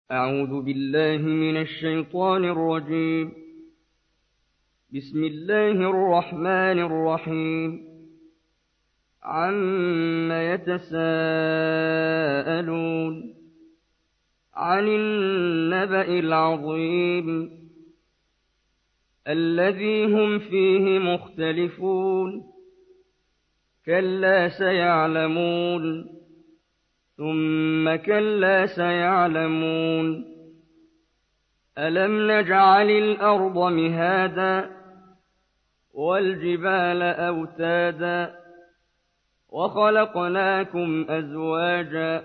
أعوذ بالله من الشيطان الرجيم. بسم الله الرحمن الرحيم. عم يتساءلون عن النبأ العظيم الذي هم فيه مختلفون كلا سيعلمون ثم كلا سيعلمون ألم نجعل الأرض مهادا والجبال أوتادا وخلقناكم أزواجا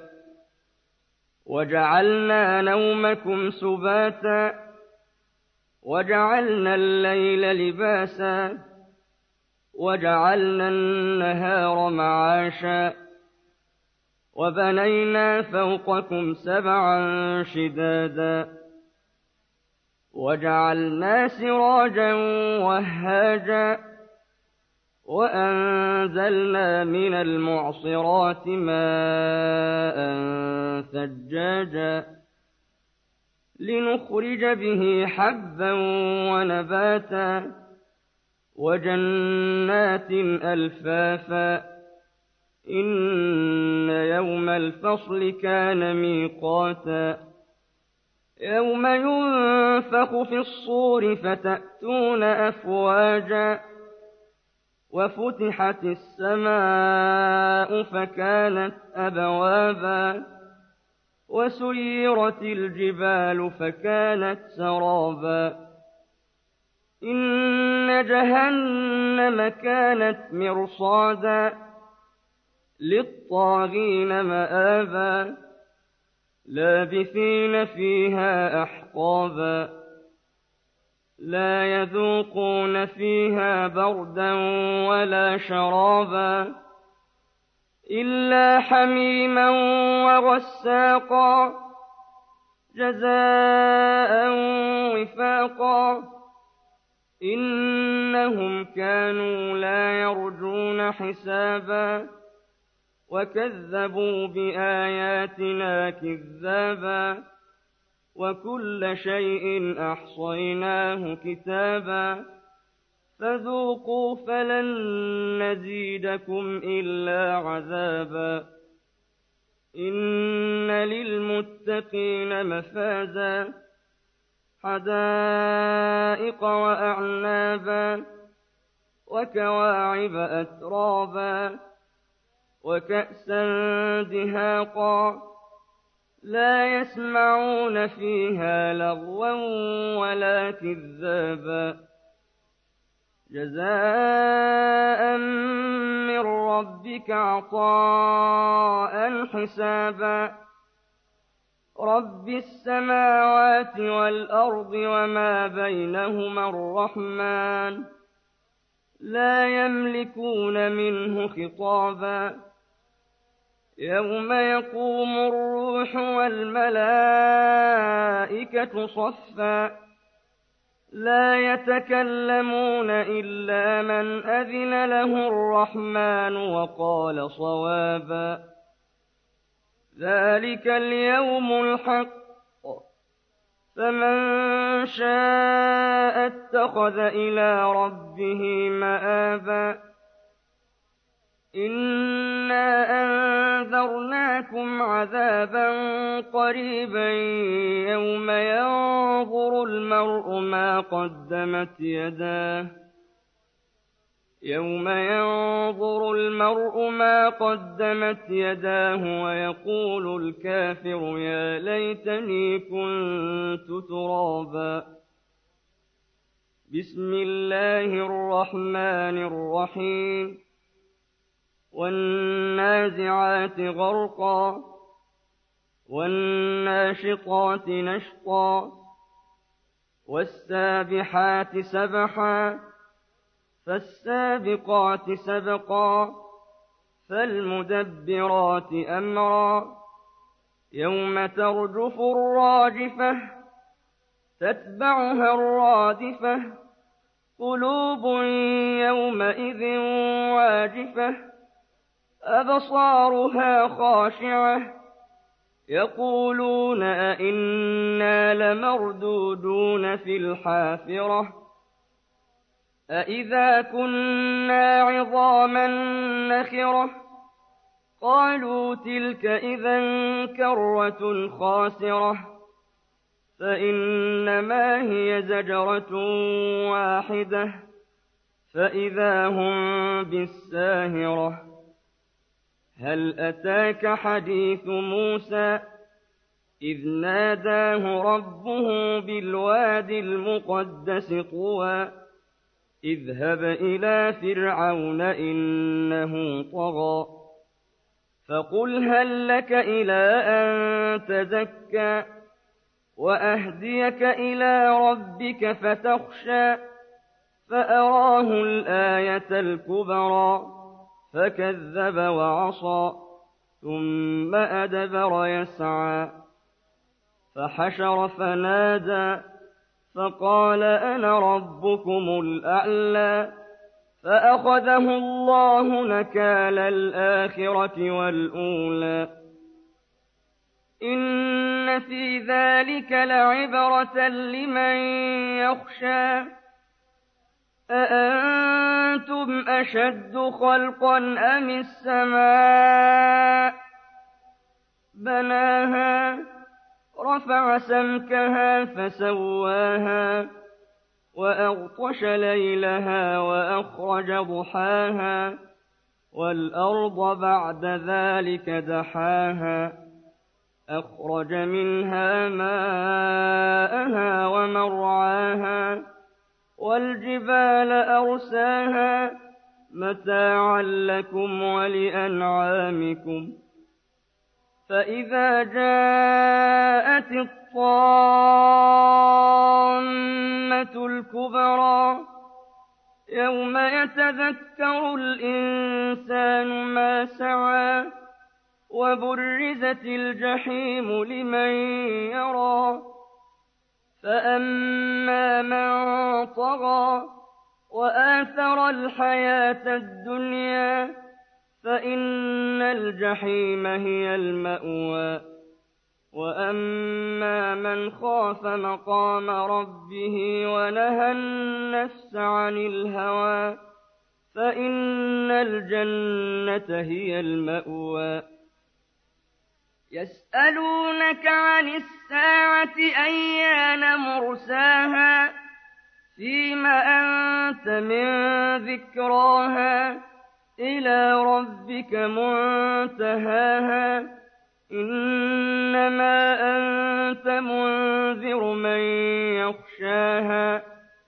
وجعلنا نومكم سباتا وجعلنا الليل لباسا وجعلنا النهار معاشا وبنينا فوقكم سبعا شدادا وجعلنا سراجا وهاجا وأنزلنا من المعصرات ماء ثجاجا لنخرج به حبا ونباتا وجنات ألفافا إن يوم الفصل كان ميقاتا يوم ينفخ في الصور فتأتون أفواجا وفتحت السماء فكانت أبوابا وسيرت الجبال فكانت سرابا إن جهنم كانت مرصادا للطاغين مآبا لابثين فيها أحقابا لا يذوقون فيها بردا ولا شرابا إلا حميما وغساقا جزاء وفاقا إنهم كانوا لا يرجون حسابا وكذبوا بآياتنا كذابا وكل شيء أحصيناه كتابا فذوقوا فلن نزيدكم إلا عذابا إن للمتقين مفازا حدائق وأعنابا وكواعب أترابا وكأسا دهاقا لا يسمعون فيها لغوا ولا كذابا جزاء من ربك عطاء حسابا رب السماوات والأرض وما بينهما الرحمن لا يملكون منه خطابا يوم يقوم الروح والملائكة صفا لا يتكلمون إلا من أذن له الرحمن وقال صوابا ذلك اليوم الحق فمن شاء اتخذ إلى ربه مآبا إنا أنذرناكم عذابا قريبا يوم ينظر المرء ما قدمت يداه ويقول الكافر يا ليتني كنت ترابا بسم الله الرحمن الرحيم والنازعات غرقا والناشطات نشطا والسابحات سبحا فالسابقات سبقا فالمدبرات أمرا يوم ترجف الراجفة تتبعها الرادفة قلوب يومئذ واجفة أبصارها خاشعة يقولون أئنا لمردودون في الحافرة أئذا كنا عظاما نخرة قالوا تلك إذا كرة خاسرة فإنما هي زجرة واحدة فإذا هم بالساهرة هل أتاك حديث موسى إذ ناداه ربه بالواد المقدس طوى اذهب إلى فرعون إنه طغى فقل هل لك إلى أن تزكى وأهديك إلى ربك فتخشى فأراه الآية الكبرى فكذب وعصى ثم أدبر يسعى فحشر فنادى فقال أنا ربكم الأعلى فأخذه الله نكال الآخرة والأولى إن في ذلك لعبرة لمن يخشى أأنتم أشد خلقا أم السماء بناها رفع سمكها فسواها وأغطش ليلها وأخرج ضحاها والأرض بعد ذلك دحاها أخرج منها ماءها ومرعاها والجبال أرساها متاعا لكم ولأنعامكم فإذا جاءت الطامة الكبرى يوم يتذكر الإنسان ما سعى وبرزت الجحيم لمن يرى فأما من طغى وآثر الحياة الدنيا فإن الجحيم هي المأوى وأما من خاف مقام ربه ونهى النفس عن الهوى فإن الجنة هي المأوى يسألونك عن الساعة أيان مرساها فيم أنت من ذكراها إلى ربك منتهاها إنما أنت منذر من يخشاها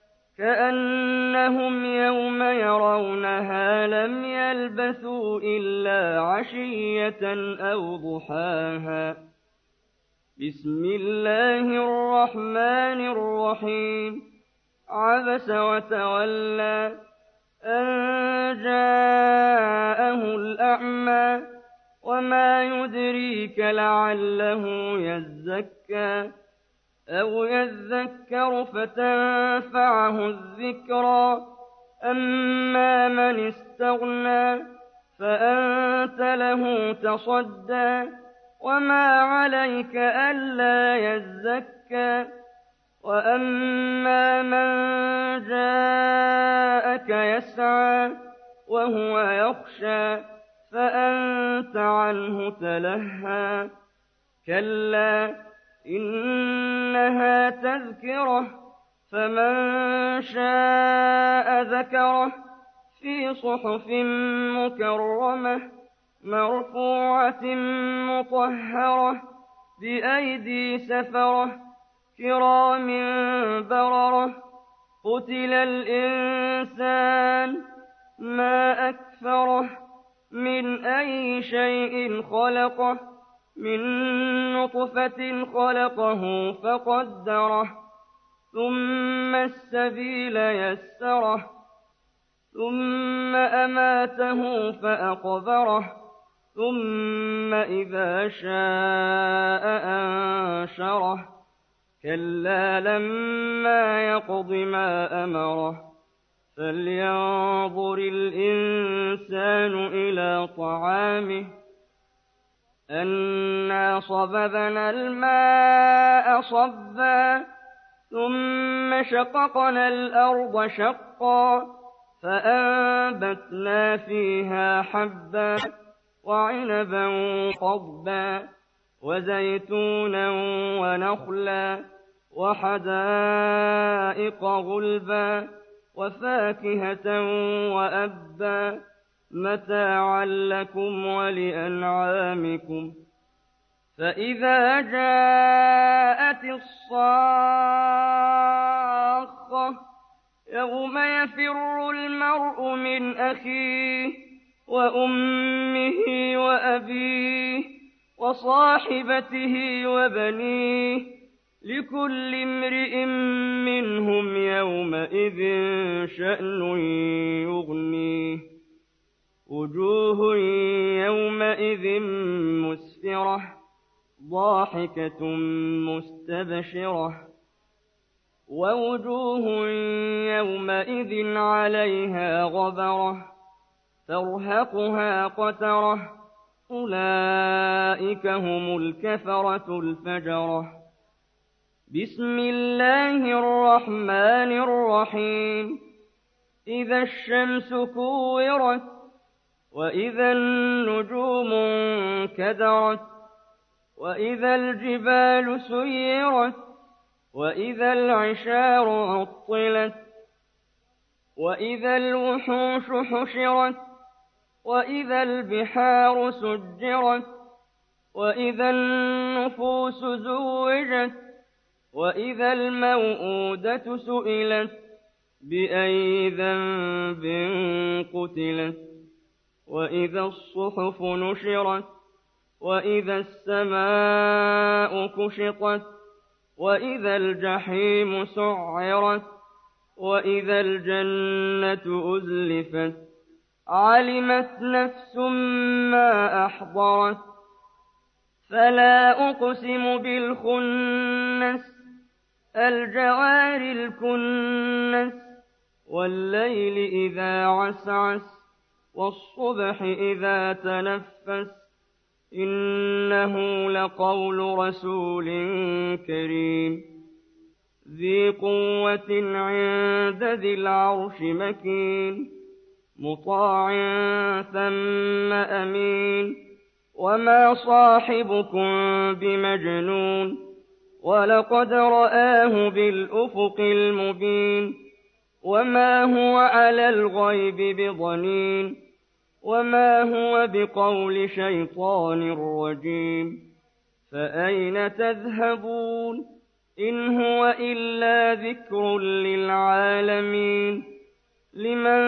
كأنهم يوم يرونها لم يلبثوا إلا عشية أو ضحاها بسم الله الرحمن الرحيم عبس وتولى أن جاءه الأعمى وما يدريك لعله يزكى أو يذكر فتنفعه الذكرى أما من استغنى فأنت له تصدى وما عليك ألا يزكى وأما من جاءك يسعى وهو يخشى فأنت عنه تلهى كلا إنها تذكرة فمن شاء ذكره في صحف مكرمة مرفوعة مطهرة بأيدي سفرة كرام بررة قتل الإنسان ما أكفره من أي شيء خلقه من نطفة خلقه فقدره ثم السبيل يسره ثم أماته فأقبره ثم إذا شاء أنشره كلا لما يقض ما أمره فلينظر الإنسان إلى طعامه أَنَّا صَبَبْنَا الْمَاءَ صَبًّا ثُمَّ شَقَقْنَا الْأَرْضَ شَقًّا فَأَنبَتْنَا فِيهَا حَبًّا وَعِنَبًا قَضْبًا وَزَيْتُونًا وَنَخْلًا وَحَدَائِقَ غُلْبًا وَفَاكِهَةً وَأَبًّا مَّتَاعًا لَّكُمْ وَلِأَنْعَامِكُمْ فَإِذَا جَاءَتِ الصَّاخَّةُ يَوْمَ يَفِرُّ الْمَرْءُ مِنْ أَخِيهِ وَأُمِّهِ وَأَبِيهِ وَصَاحِبَتِهِ وَبَنِيهِ لِكُلِّ امْرِئٍ مِّنْهُمْ يَوْمَئِذٍ شَأْنٌ يُغْنِيهِ وُجُوهٌ يَوْمَئِذٍ مُّسْفِرَةٌ ضَاحِكَةٌ مُّسْتَبْشِرَةٌ وَوُجُوهٌ يَوْمَئِذٍ عَلَيْهَا غَبَرَةٌ تَرْهَقُهَا قَتَرَةٌ أُولَٰئِكَ هُمُ الْكَفَرَةُ الْفَجَرَةُ بسم الله الرحمن الرحيم إذا الشمس كورت وإذا النجوم انكدرت وإذا الجبال سيرت وإذا العشار عطلت وإذا الوحوش حشرت وإذا البحار سجرت وإذا النفوس زوجت وإذا الموءودة سئلت بأي ذنب قتلت وإذا الصحف نشرت وإذا السماء كشطت وإذا الجحيم سعرت وإذا الجنة أزلفت علمت نفس ما أحضرت فلا أقسم بالخنس الجوار الكنس والليل إذا عسعس والصبح إذا تنفس إنه لقول رسول كريم ذي قوة عند ذي العرش مكين مطاع ثم أمين وما صاحبكم بمجنون ولقد رآه بالأفق المبين وما هو على الغيب بضنين وما هو بقول شيطان رجيم فأين تذهبون إن هو إلا ذكر للعالمين لمن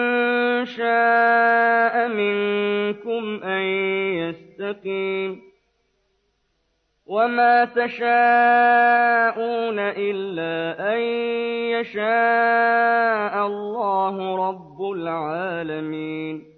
شاء منكم أن يستقيم وما تشاءون إلا أن يشاء الله رب العالمين